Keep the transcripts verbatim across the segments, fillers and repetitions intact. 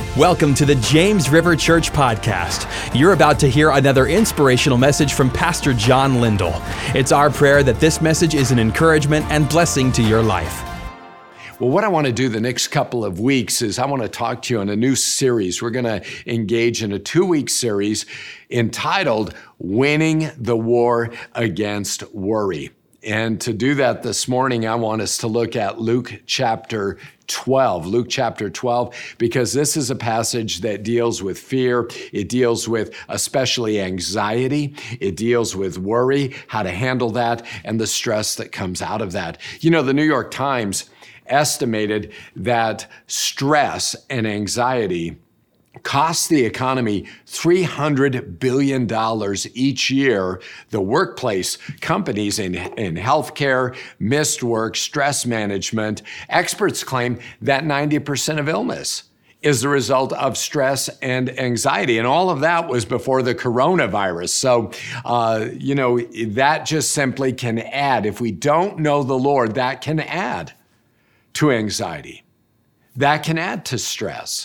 Welcome to the James River Church Podcast. You're about to hear another inspirational message from Pastor John Lindell. It's our prayer that this message is an encouragement and blessing to your life. Well, what I want to do the next couple of weeks is I want to talk to you on a new series. We're going to engage in a two-week series entitled Winning the War Against Worry. And to do that this morning, I want us to look at Luke chapter twelve. Luke chapter twelve, because this is a passage that deals with fear. It deals with especially anxiety. It deals with worry, how to handle that, and the stress that comes out of that. You know, the New York Times estimated that stress and anxiety costs the economy three hundred billion dollars each year. The workplace companies in, in healthcare, missed work, stress management, experts claim that ninety percent of illness is the result of stress and anxiety. And all of that was before the coronavirus. So, uh, you know, that just simply can add. If we don't know the Lord, that can add to anxiety. That can add to stress.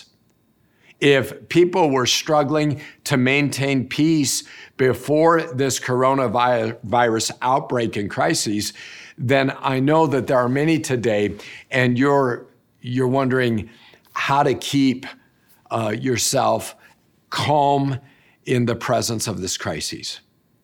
If people were struggling to maintain peace before this coronavirus outbreak and crises, then I know that there are many today, and you're you're wondering how to keep uh, yourself calm in the presence of this crisis.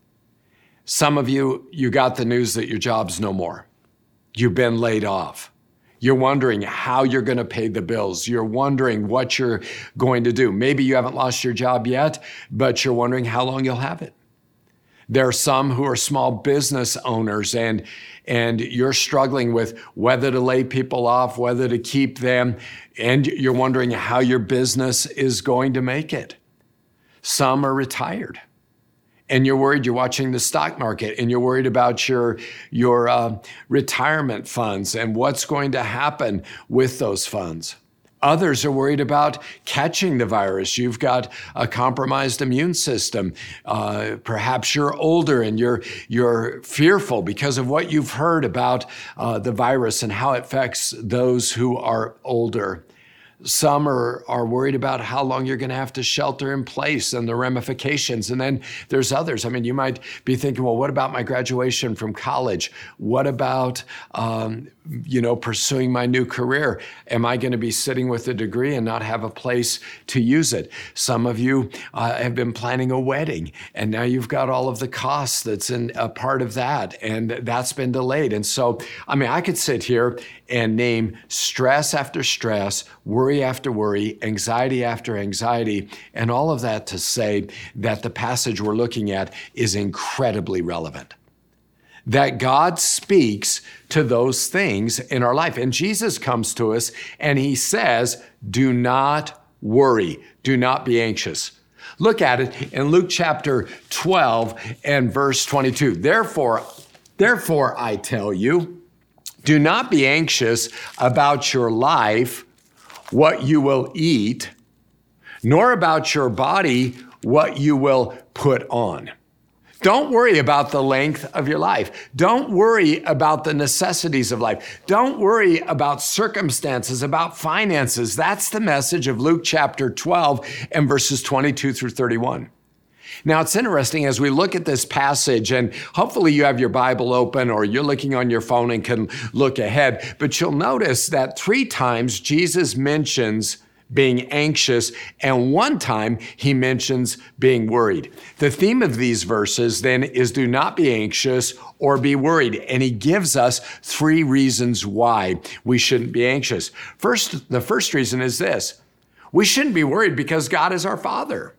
Some of you, you got the news that your job's no more. You've been laid off. You're wondering how you're going to pay the bills. You're wondering what you're going to do. Maybe you haven't lost your job yet, but you're wondering how long you'll have it. There are some who are small business owners, and, and you're struggling with whether to lay people off, whether to keep them, and you're wondering how your business is going to make it. Some are retired, and you're worried. You're watching the stock market, and you're worried about your, your uh, retirement funds and what's going to happen with those funds. Others are worried about catching the virus. You've got a compromised immune system. Uh, perhaps you're older and you're, you're fearful because of what you've heard about uh, the virus and how it affects those who are older. Some are, are worried about how long you're going to have to shelter in place and the ramifications. And then there's others. I mean, you might be thinking, well, what about my graduation from college? What about, um, you know, pursuing my new career? Am I going to be sitting with a degree and not have a place to use it? Some of you uh, have been planning a wedding, and now you've got all of the costs that's in a part of that, and that's been delayed. And so, I mean, I could sit here and name stress after stress, worry after worry, anxiety after anxiety, and all of that to say that the passage we're looking at is incredibly relevant. That God speaks to those things in our life. And Jesus comes to us and he says, do not worry, do not be anxious. Look at it in Luke chapter twelve and verse twenty-two. Therefore, therefore I tell you, do not be anxious about your life, what you will eat, nor about your body, what you will put on. Don't worry about the length of your life. Don't worry about the necessities of life. Don't worry about circumstances, about finances. That's the message of Luke chapter twelve and verses twenty-two through thirty-one. Now, it's interesting as we look at this passage, and hopefully you have your Bible open or you're looking on your phone and can look ahead, but you'll notice that three times Jesus mentions being anxious, and one time he mentions being worried. The theme of these verses then is do not be anxious or be worried, and he gives us three reasons why we shouldn't be anxious. First, the first reason is this: we shouldn't be worried because God is our Father.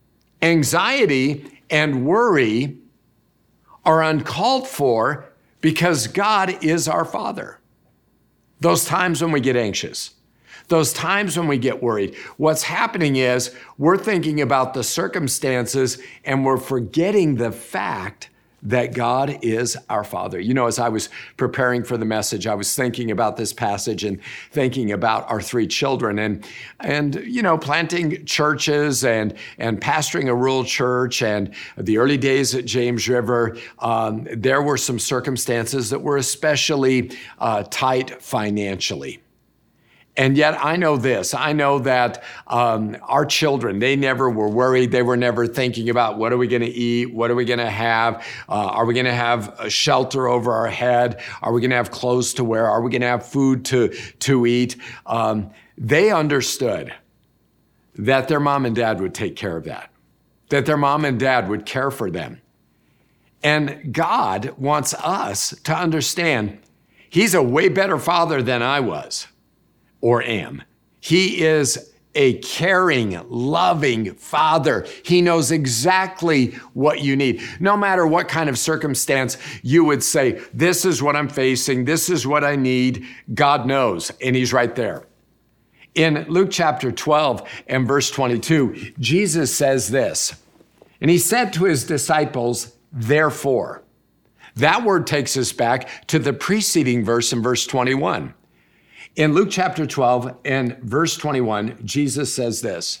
Anxiety and worry are uncalled for because God is our Father. Those times when we get anxious, those times when we get worried, what's happening is we're thinking about the circumstances and we're forgetting the fact that God is our Father. You know, as I was preparing for the message, I was thinking about this passage and thinking about our three children and, and you know, planting churches and, and pastoring a rural church and the early days at James River. Um, there were some circumstances that were especially uh, tight financially. And yet I know this, I know that um, our children, they never were worried. They were never thinking about what are we going to eat? What are we going to have? Uh, are we going to have a shelter over our head? Are we going to have clothes to wear? Are we going to have food to, to eat? Um, they understood that their mom and dad would take care of that, that their mom and dad would care for them. And God wants us to understand He's a way better father than I was or am. He is a caring, loving father. He knows exactly what you need. No matter what kind of circumstance you would say, this is what I'm facing, this is what I need, God knows, and He's right there. In Luke chapter twelve and verse twenty-two, Jesus says this, and He said to His disciples, therefore. That word takes us back to the preceding verse in verse twenty-one. In Luke chapter twelve and verse twenty-one, Jesus says this,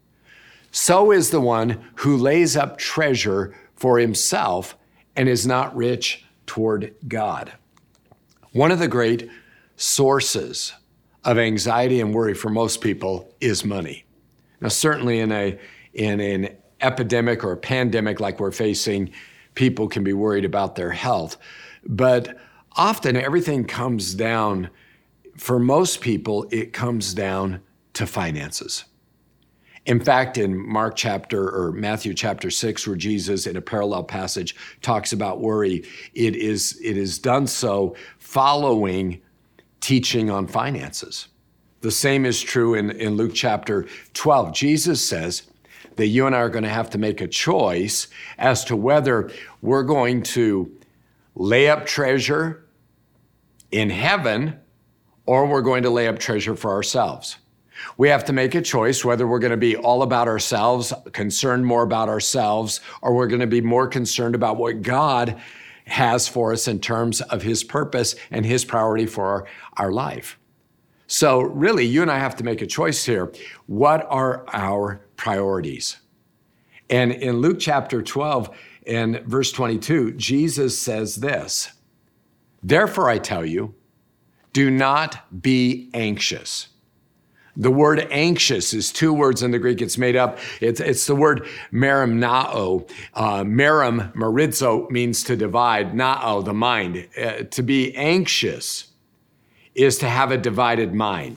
so is the one who lays up treasure for himself and is not rich toward God. One of the great sources of anxiety and worry for most people is money. Now, certainly in a in an epidemic or a pandemic like we're facing, people can be worried about their health. But often everything comes down, for most people, it comes down to finances. In fact, in Mark chapter or Matthew chapter six, where Jesus in a parallel passage talks about worry, it is, it is done so following teaching on finances. The same is true in, in Luke chapter twelve. Jesus says that you and I are going to have to make a choice as to whether we're going to lay up treasure in heaven or we're going to lay up treasure for ourselves. We have to make a choice whether we're going to be all about ourselves, concerned more about ourselves, or we're going to be more concerned about what God has for us in terms of His purpose and His priority for our, our life. So really, you and I have to make a choice here. What are our priorities? And in Luke chapter twelve and verse twenty-two, Jesus says this, therefore I tell you, do not be anxious. The word anxious is two words in the Greek. It's made up. It's, it's the word merimnao. Uh, merim, marizo, means to divide. Nao, the mind. Uh, to be anxious is to have a divided mind.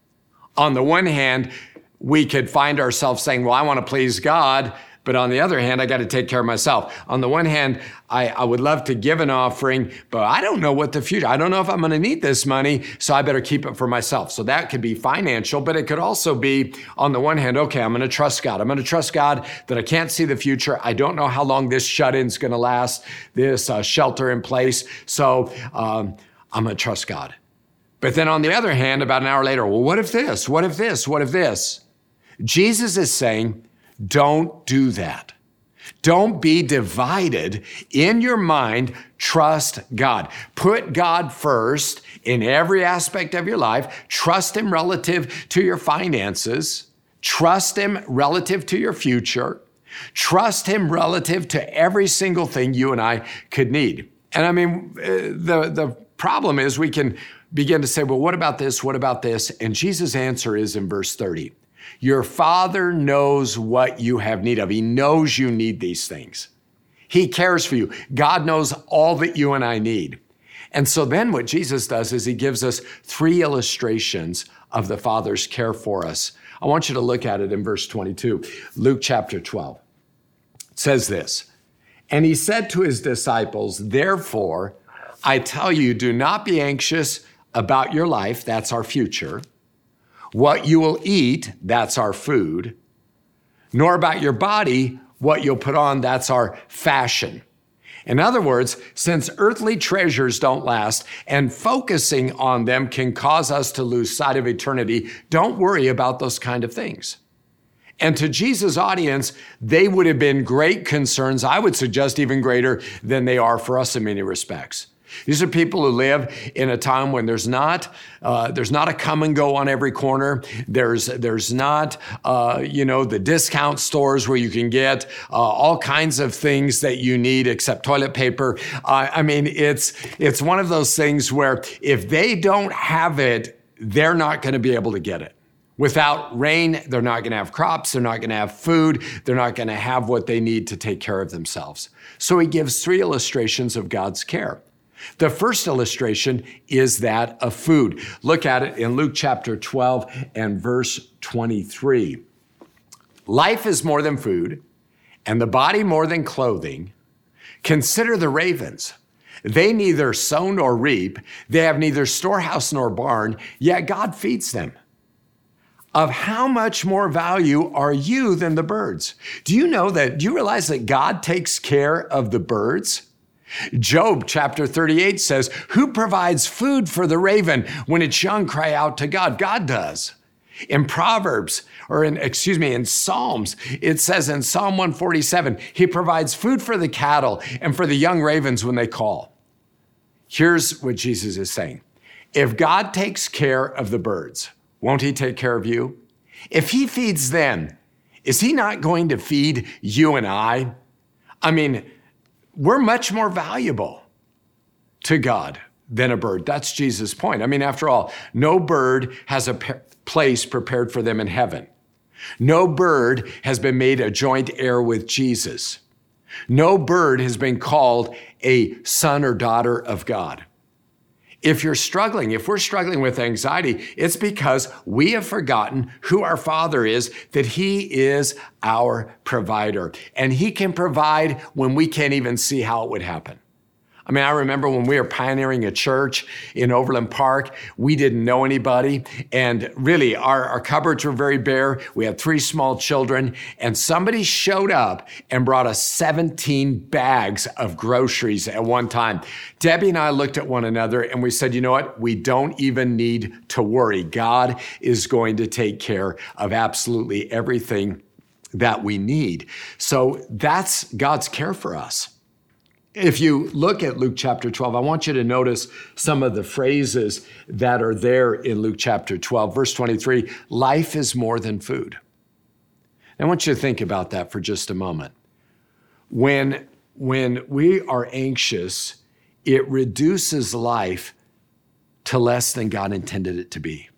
On the one hand, we could find ourselves saying, well, I want to please God, but on the other hand, I got to take care of myself. On the one hand, I, I would love to give an offering, but I don't know what the future, I don't know if I'm going to need this money, so I better keep it for myself. So that could be financial, but it could also be, on the one hand, okay, I'm going to trust God. I'm going to trust God that I can't see the future. I don't know how long this shut-in's going to last, this uh, shelter in place. So um, I'm going to trust God. But then on the other hand, about an hour later, well, what if this? What if this? What if this? Jesus is saying, don't do that. Don't be divided in your mind. Trust God. Put God first in every aspect of your life. Trust Him relative to your finances. Trust Him relative to your future. Trust Him relative to every single thing you and I could need. And I mean, the, the problem is we can begin to say, well, what about this? What about this? And Jesus' answer is in verse thirty. Your Father knows what you have need of. He knows you need these things. He cares for you. God knows all that you and I need. And so then what Jesus does is He gives us three illustrations of the Father's care for us. I want you to look at it in verse twenty-two, Luke chapter twelve. It says this, and He said to His disciples, therefore, I tell you, do not be anxious about your life, that's our future, what you will eat, that's our food, nor about your body, what you'll put on, that's our fashion. In other words, since earthly treasures don't last and focusing on them can cause us to lose sight of eternity, don't worry about those kind of things. And to Jesus' audience, they would have been great concerns, I would suggest even greater than they are for us in many respects. These are people who live in a time when there's not uh, there's not a come and go on every corner. There's there's not uh, you know the discount stores where you can get uh, all kinds of things that you need except toilet paper. Uh, I mean, it's it's one of those things where if they don't have it, they're not going to be able to get it. Without rain, they're not going to have crops, they're not going to have food, they're not going to have what they need to take care of themselves. So he gives three illustrations of God's care. The first illustration is that of food. Look at it in Luke chapter twelve and verse twenty-three. Life is more than food, and the body more than clothing. Consider the ravens. They neither sow nor reap, they have neither storehouse nor barn, yet God feeds them. Of how much more value are you than the birds? Do you know that, do you realize that God takes care of the birds? Job chapter thirty-eight says, who provides food for the raven when its young cry out to God? God does. In Proverbs, or in, excuse me, in Psalms, it says in Psalm one forty-seven, he provides food for the cattle and for the young ravens when they call. Here's what Jesus is saying. If God takes care of the birds, won't he take care of you? If he feeds them, is he not going to feed you and I? I mean, we're much more valuable to God than a bird. That's Jesus' point. I mean, after all, no bird has a pe- place prepared for them in heaven. No bird has been made a joint heir with Jesus. No bird has been called a son or daughter of God. If you're struggling, if we're struggling with anxiety, it's because we have forgotten who our Father is, that he is our provider. And he can provide when we can't even see how it would happen. I mean, I remember when we were pioneering a church in Overland Park, we didn't know anybody. And really, our, our cupboards were very bare. We had three small children. And somebody showed up and brought us seventeen bags of groceries at one time. Debbie and I looked at one another and we said, you know what? We don't even need to worry. God is going to take care of absolutely everything that we need. So that's God's care for us. If you look at Luke chapter twelve, I want you to notice some of the phrases that are there in Luke chapter twelve. Verse twenty-three, life is more than food. I want you to think about that for just a moment. When, when we are anxious, it reduces life to less than God intended it to be.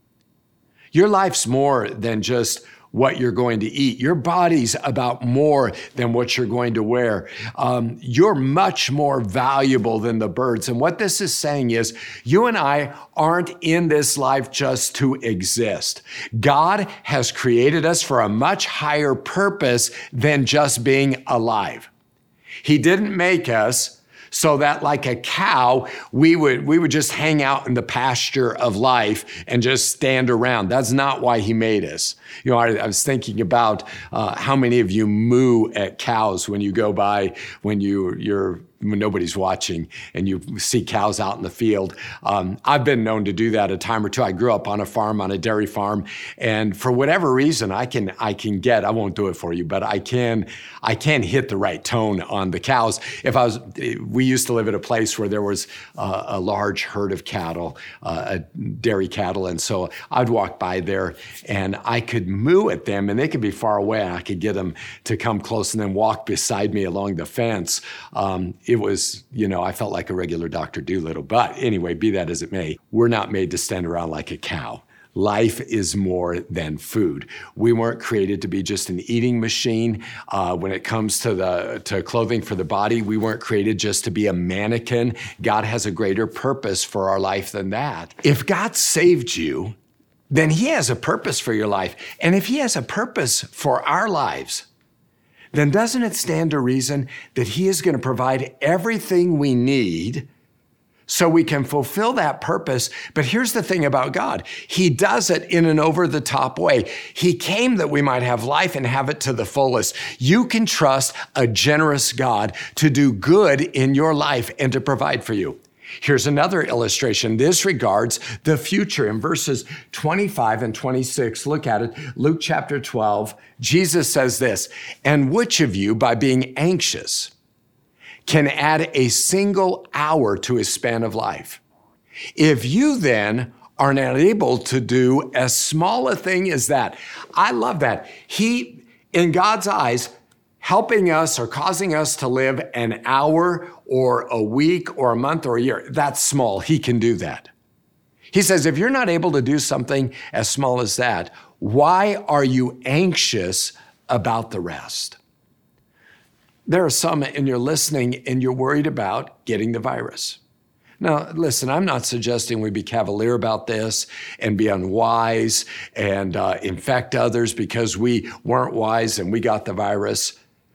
Your life's more than just what you're going to eat. Your body's about more than what you're going to wear. Um, you're much more valuable than the birds. And what this is saying is you and I aren't in this life just to exist. God has created us for a much higher purpose than just being alive. He didn't make us so that like a cow, we would we would just hang out in the pasture of life and just stand around. That's not why he made us. You know, I, I was thinking about uh, how many of you moo at cows when you go by, when you you're when nobody's watching and you see cows out in the field. Um, I've been known to do that a time or two. I grew up on a farm, on a dairy farm, and for whatever reason, I can I can get, I won't do it for you, but I can I can hit the right tone on the cows. If I was, we used to live at a place where there was uh, a large herd of cattle, uh, dairy cattle, and so I'd walk by there and I could moo at them, and they could be far away. I could get them to come close and then walk beside me along the fence. Um, It was, you know, I felt like a regular Doctor Dolittle. But anyway, be that as it may, we're not made to stand around like a cow. Life is more than food. We weren't created to be just an eating machine. Uh, when it comes to the to clothing for the body, we weren't created just to be a mannequin. God has a greater purpose for our life than that. If God saved you, then he has a purpose for your life. And if he has a purpose for our lives, then doesn't it stand to reason that he is going to provide everything we need so we can fulfill that purpose? But here's the thing about God. He does it in an over-the-top way. He came that we might have life and have it to the fullest. You can trust a generous God to do good in your life and to provide for you. Here's another illustration. This regards the future. In verses twenty-five and twenty-six, look at it. Luke chapter twelve, Jesus says this, "And which of you, by being anxious, can add a single hour to his span of life? If you then are not able to do as small a thing as that." I love that. He, in God's eyes, helping us or causing us to live an hour or a week or a month or a year, that's small. He can do that. He says, if you're not able to do something as small as that, why are you anxious about the rest? There are some, and you're listening, and you're worried about getting the virus. Now, listen, I'm not suggesting we be cavalier about this and be unwise and uh, infect others because we weren't wise and we got the virus.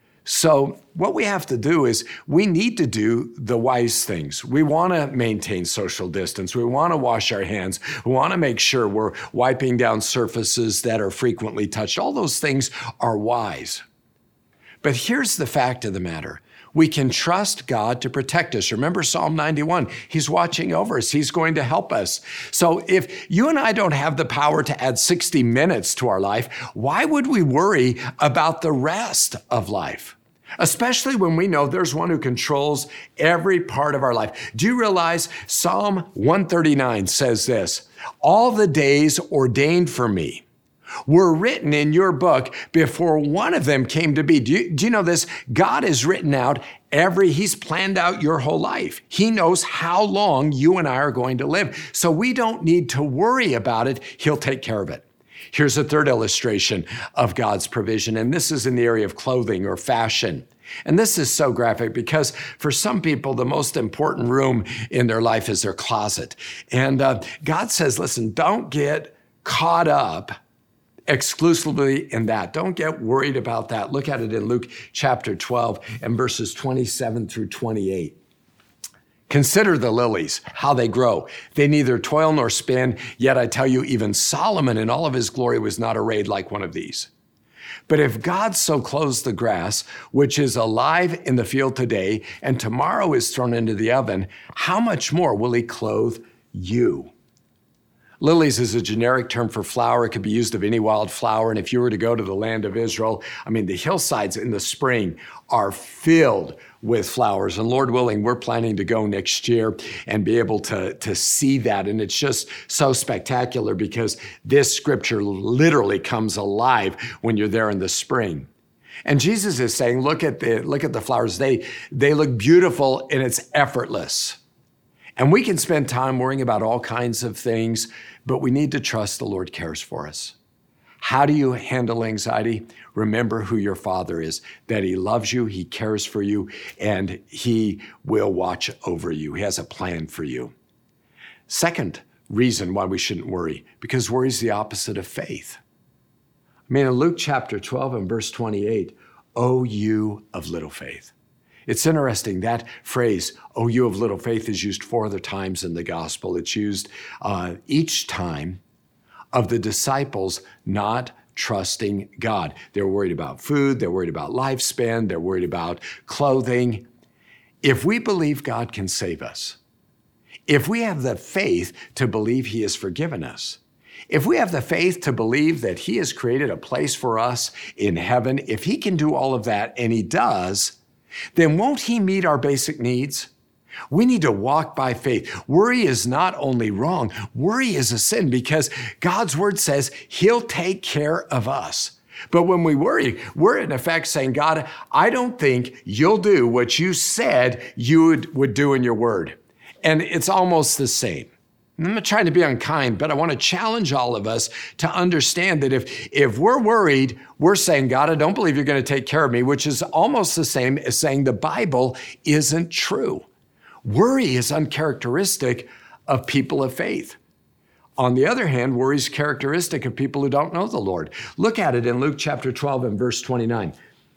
So what we have to do is we need to do the wise things. We want to maintain social distance. We want to wash our hands. We want to make sure we're wiping down surfaces that are frequently touched. All those things are wise. But here's the fact of the matter. We can trust God to protect us. Remember Psalm ninety-one, he's watching over us. He's going to help us. So if you and I don't have the power to add sixty minutes to our life, why would we worry about the rest of life? Especially when we know there's one who controls every part of our life. Do you realize Psalm one thirty-nine says this, all the days ordained for me were written in your book before one of them came to be. Do you, do you know this? God has written out every, he's planned out your whole life. He knows how long you and I are going to live. So we don't need to worry about it. He'll take care of it. Here's a third illustration of God's provision, and this is in the area of clothing or fashion. And this is so graphic because for some people, the most important room in their life is their closet. And uh, God says, listen, don't get caught up exclusively in that. Don't get worried about that. Look at it in Luke chapter twelve and verses twenty-seven through twenty-eight. Consider the lilies, how they grow. They neither toil nor spin, yet I tell you, even Solomon in all of his glory was not arrayed like one of these. But if God so clothes the grass, which is alive in the field today, and tomorrow is thrown into the oven, how much more will he clothe you? Lilies is a generic term for flower. It could be used of any wild flower. And if you were to go to the land of Israel, I mean, the hillsides in the spring are filled with flowers. And Lord willing, we're planning to go next year and be able to, to see that. And it's just so spectacular because this scripture literally comes alive when you're there in the spring. And Jesus is saying, look at the, look at the flowers. They, they look beautiful and it's effortless. And we can spend time worrying about all kinds of things, but we need to trust the Lord cares for us. How do you handle anxiety? Remember who your Father is, that he loves you, he cares for you, and he will watch over you. He has a plan for you. Second reason why we shouldn't worry, because worry is the opposite of faith. I mean, in Luke chapter twelve and verse twenty-eight, O you of little faith. It's interesting, that phrase, "O you of little faith," is used four other times in the gospel. It's used uh, each time of the disciples not trusting God. They're worried about food, they're worried about lifespan, they're worried about clothing. If we believe God can save us, if we have the faith to believe he has forgiven us, if we have the faith to believe that he has created a place for us in heaven, if he can do all of that, and he does, then won't he meet our basic needs? We need to walk by faith. Worry is not only wrong, worry is a sin because God's word says he'll take care of us. But when we worry, we're in effect saying, God, I don't think you'll do what you said you would, would do in your word. And it's almost the same. I'm not trying to be unkind, but I want to challenge all of us to understand that if, if we're worried, we're saying, God, I don't believe you're going to take care of me, which is almost the same as saying the Bible isn't true. Worry is uncharacteristic of people of faith. On the other hand, worry is characteristic of people who don't know the Lord. Look at it in Luke chapter twelve and verse twenty-nine.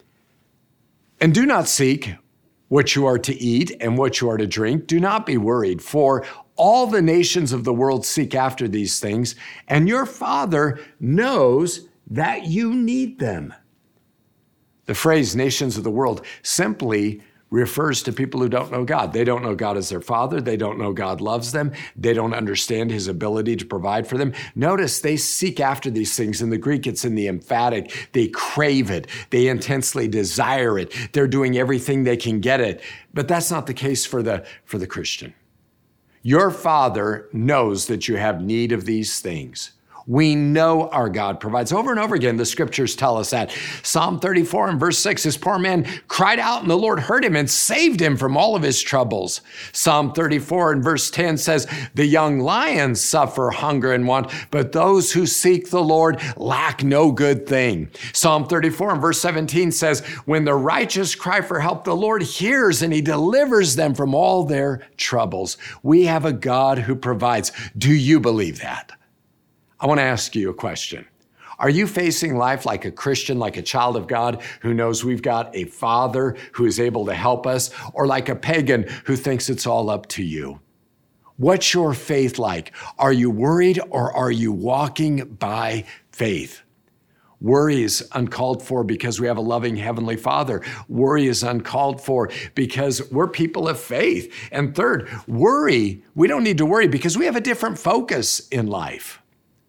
And do not seek what you are to eat and what you are to drink. Do not be worried, for all the nations of the world seek after these things, and your Father knows that you need them. The phrase nations of the world simply refers to people who don't know God. They don't know God as their Father. They don't know God loves them. They don't understand his ability to provide for them. Notice they seek after these things. In the Greek, it's in the emphatic. They crave it. They intensely desire it. They're doing everything they can get it. But that's not the case for the, for the Christian. Your Father knows that you have need of these things. We know our God provides. Over and over again, the scriptures tell us that. Psalm thirty-four and verse six, this poor man cried out and the Lord heard him and saved him from all of his troubles. Psalm thirty-four and verse ten says, the young lions suffer hunger and want, but those who seek the Lord lack no good thing. Psalm thirty-four and verse seventeen says, when the righteous cry for help, the Lord hears and he delivers them from all their troubles. We have a God who provides. Do you believe that? I want to ask you a question. Are you facing life like a Christian, like a child of God who knows we've got a Father who is able to help us, or like a pagan who thinks it's all up to you? What's your faith like? Are you worried or are you walking by faith? Worry is uncalled for because we have a loving Heavenly Father. Worry is uncalled for because we're people of faith. And third, worry, we don't need to worry because we have a different focus in life.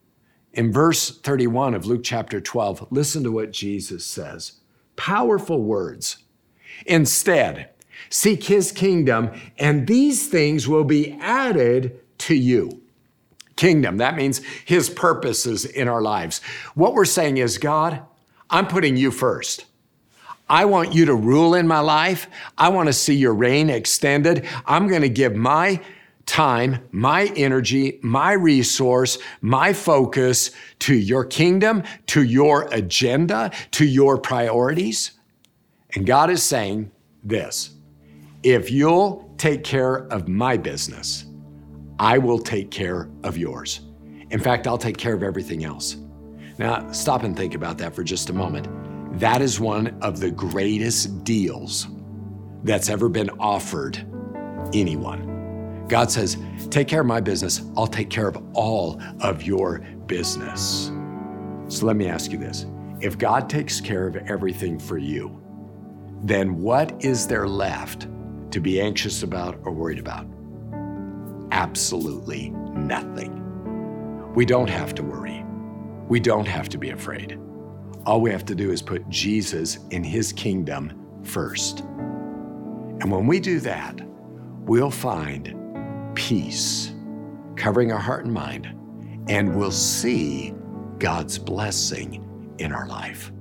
In verse thirty-one of Luke chapter twelve, listen to what Jesus says. Powerful words. Instead, seek his kingdom, and these things will be added to you. Kingdom, that means his purposes in our lives. What we're saying is, God, I'm putting you first. I want you to rule in my life. I want to see your reign extended. I'm going to give my time, my energy, my resource, my focus to your kingdom, to your agenda, to your priorities. And God is saying this, if you'll take care of my business, I will take care of yours. In fact, I'll take care of everything else. Now, stop and think about that for just a moment. That is one of the greatest deals that's ever been offered anyone. God says, take care of my business. I'll take care of all of your business. So let me ask you this. If God takes care of everything for you, then what is there left to be anxious about or worried about? Absolutely nothing. We don't have to worry. We don't have to be afraid. All we have to do is put Jesus in his kingdom first. And when we do that, we'll find peace covering our heart and mind, and we'll see God's blessing in our life.